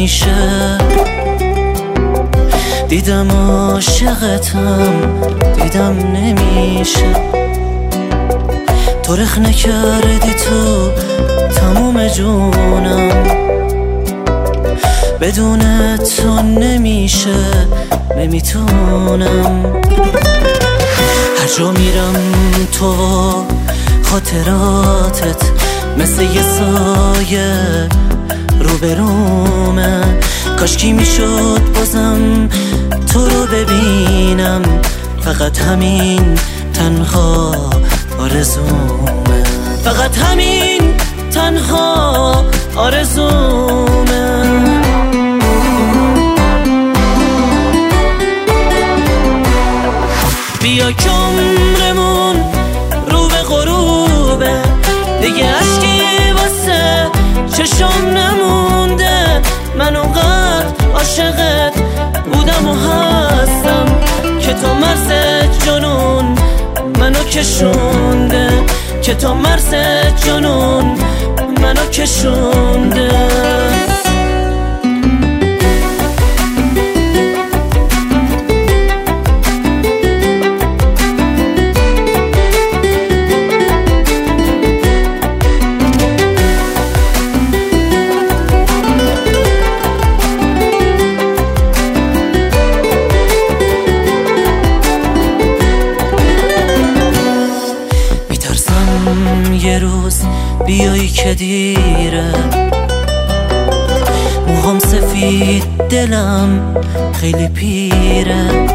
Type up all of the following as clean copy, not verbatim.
نمیشه. دیدم عاشقتم دیدم نمیشه. تو رخ نکردی تو تموم جونم، بدون تو نمیشه نمیتونم. هر جا میرم تو خاطراتت مثل یه سایه روبرومه. کاشکی میشد بازم تو رو ببینم، فقط همین تنها آرزومه، فقط همین تنها آرزومه. بیا که عمرمون رو به غروبه، دیگه عشقی واسه چشم نمونده. من اونقدر عاشقت بودم و هستم که تو مرز جنون منو کشونده، که تو مرز جنون منو کشونده. یه روز بیایی که دیره، موهام سفید دلم خیلی پیره.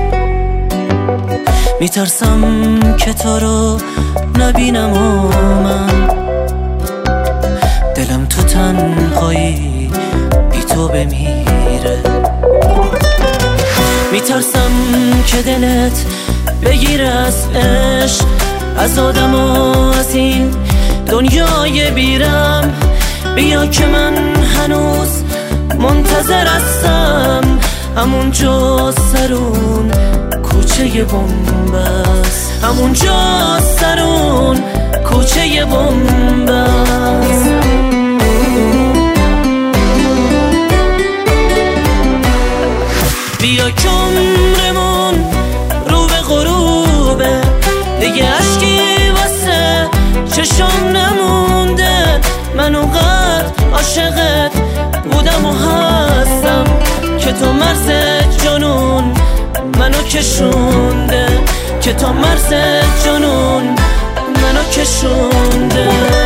میترسم که تو رو نبینم و من دلم تو تنهایی بی تو بمیره. میترسم که دلت بگیره از عشق، از آدم و از این دنیای بیرم. بیا که من هنوز منتظر هستم، همونجا سرون کوچه بنبست، همونجا سرون کوچه بنبست. بیا که عمرمون رو به غروبه، دیگه عشقی واسه چشم نمونده. من اونقدر عاشقت بودم و هستم که تو مرز جنون منو کشونده، که تو مرز جنون منو کشونده.